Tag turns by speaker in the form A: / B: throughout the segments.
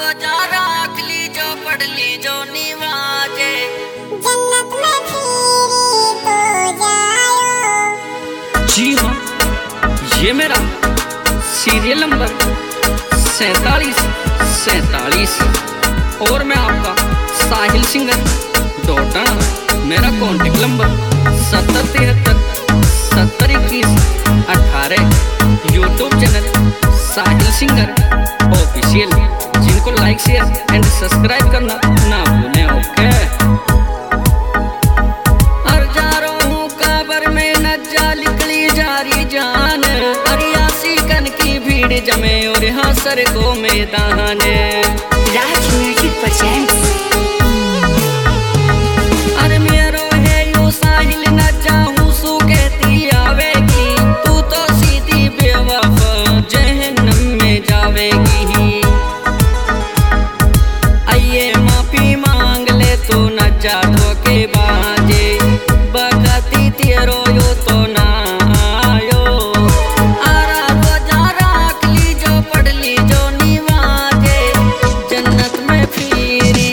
A: रोजा राख ली जो पढ़ ली जो निवाजे
B: जन्नत में फिरी तो जायो।
C: जी हाँ, ये मेरा सीरियल नंबर 47 और मैं आपका साहिल सिंगर डोडा। मेरा contact number 7073 7021 18। YouTube channel Sahil singer official, जिनको लाइक शेयर एंड सब्सक्राइब करना ना भूलें। ओके,
A: हर जा रहा हूँ काबर में नज्जा निकली जारी जान, हरियासी कन की भीड़ जमे और यहाँ सर को मैदान।
D: Raj music presents.
A: अरे मेरो है यू साहिल न जाऊं सू कहती आवेगी, तू तो सीधी बेवफा जहन्नम में जावेगी। आइए माफी मांग ले तू न जा धोखे बाजे, बकती तेरो यो तो ना आयो। आरा रोजा राख ली जो पढ़ ली जो निवाजे, जन्नत में फिरी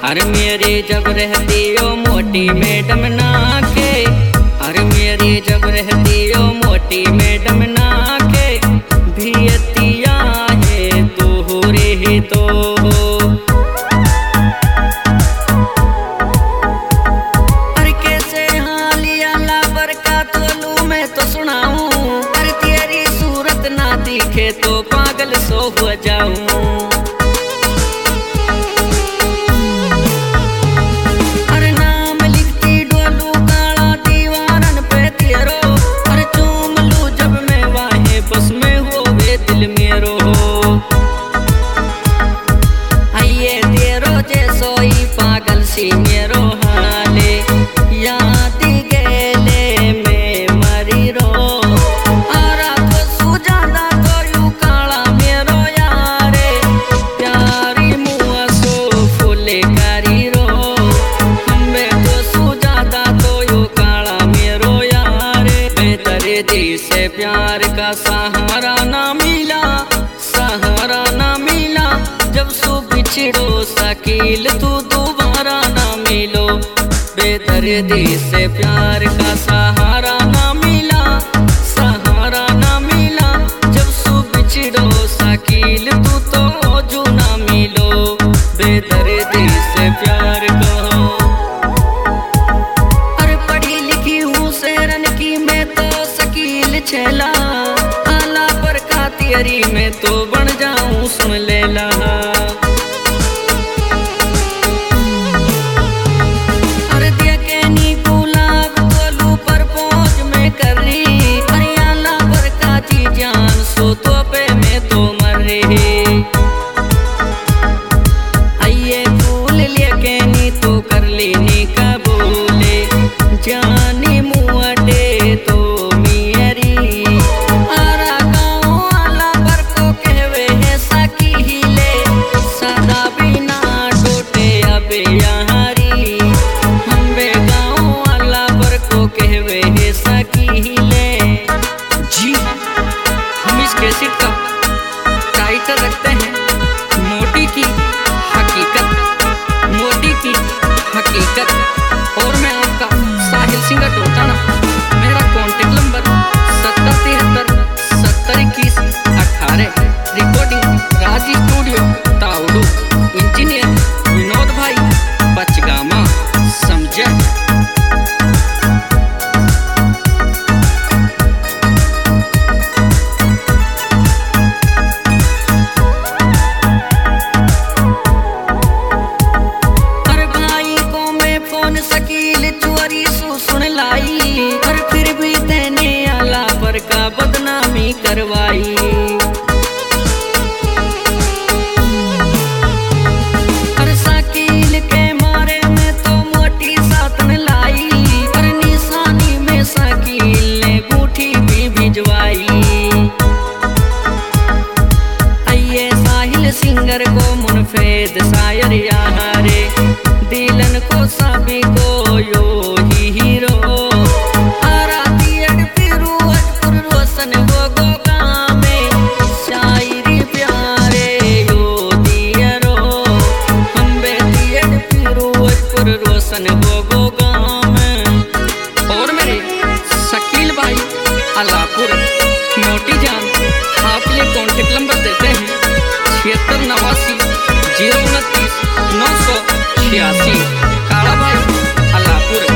A: अरे मेरी जब रहती हो मोटी मैडम ना के, अरे मेरी जब रहती हो मोटी मैडम ना के, भियतिया है तू रे तो। अरे कैसे हालिया लाबर का तोलू मैं तो सुनाऊं, अरे तेरी सूरत ना दिखे तो पागल सो हो जाऊं। मेरो हाले याद गेले में मरी रो, आरा तो सुजादा तो यू काला मेरो यारे, प्यारी मुआ सो फूले करी रो, हमें तो सुजादा तो यू काला मेरो यारे। बेदर्दी से प्यार का सहारा ना मिला, सहारा ना मिला, जब सो बिछड़ो शकील तू दोबारा ना मिलो। बेदर्दी से प्यार का सहारा ना मिला, सहारा ना मिला, जब सो बिछड़ो शकील तू तो जो ना मिलो। बेदर्दी से प्यार कहो। अरे पढ़ी लिखी हूँ शहरन की मैं तो शकील छेला, आला पर का तेरी में तो बन जाऊं सुन लेला। जानी मुआटे तो मियरी, आरा गाँव वाला पर को कहवे है सकी हिले, सदा बिना टूटे अबे यहारी, हम्बे गाँव वाला पर को कहवे है सकी हिले।
C: जी हम इस कैसेट का टाइटल रखते हैं मोटी की हकीकत, मोटी की हकीकत। और मैं आपका साहिल सिंह टोटाना, मेरा contact number 7073 7021 18। Recording Raj studio Taudu, engineer Vinod भाई बचगामा समझे।
A: पर फिर भी तेने आला पर का बदनामी करवाई। हर शकील के मारे में तो मोटी सातन लाई, पर निशानी में शकील ने गूठी भी भिजवाई। आइए साहिल सिंगर को मुनफेद शायर यारे, दिलन को सभी को यो ही हीरो, रोशन हो गो गाँव में।
C: और मेरे शकील भाई अलापुर मोटी जान, आप ये कॉन्टेक्ट नंबर देते हैं 7689 029 986। काला भाई अलापुर।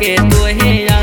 A: के तोहे